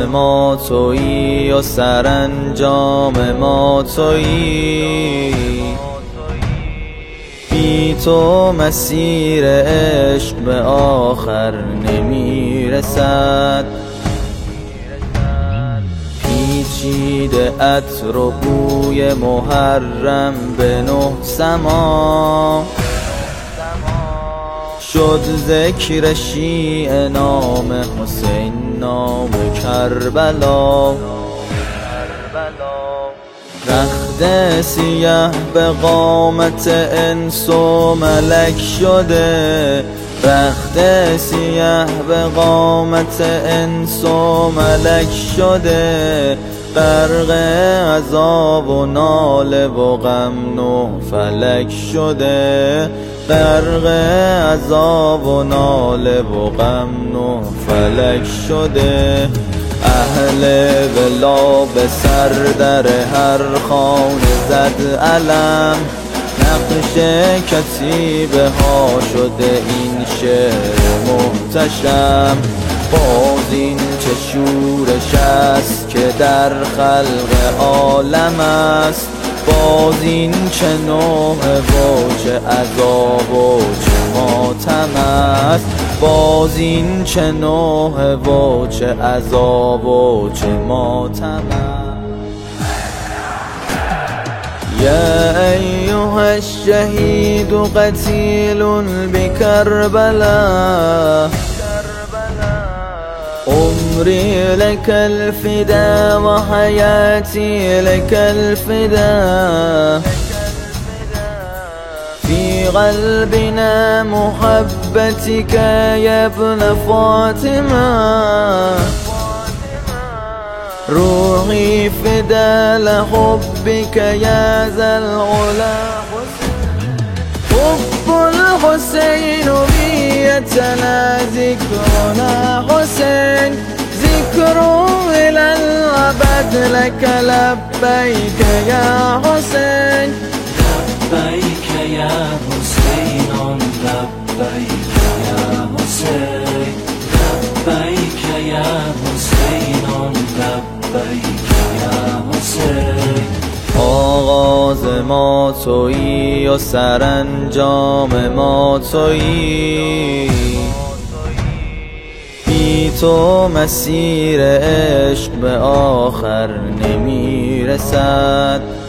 ما تویی و سرانجام ما تویی، بی تو مسیر عشق به آخر نمیرسد. پیچیده عطر و بوی محرم به 9 سما، شد ذکر شیعه نام حسین نام کربلا. رخت سیه به قامت انس و ملک شده، رخت سیه به قامت انس و ملک شده، غرق عذاب و ناله و غم و فلک شده، غرق عذاب و ناله و غم و فلک شده. اهل ولا به سر در هر خانه زد علم، نقش کتیبه ها شده این شعر محتشم. باز این چه شورش است که در خلق عالم است، باز این چه نوع و چه عذاب و چه ماتم است، باز این چه نوع و چه عذاب و چه ماتم است. یا ایها الشهید قتیل بکربلا، عمری لك الفدا و حیاتی لك الفدا، في قلبنا محبتك يا ابن فاطمة، روحي فدا لحبك يا ذا العلا. حب الحسين بيتنا ذكرنا حسين، ذكر إلى الأبد لك لبيك يا حسين، لبيك يا حسين لبيك يا حسين، لبيك يا حسين لبيك يا حسين. آغاز ما تویی و سرانجام ما تویی، بی تو مسیر عشق به آخر نمیرسد.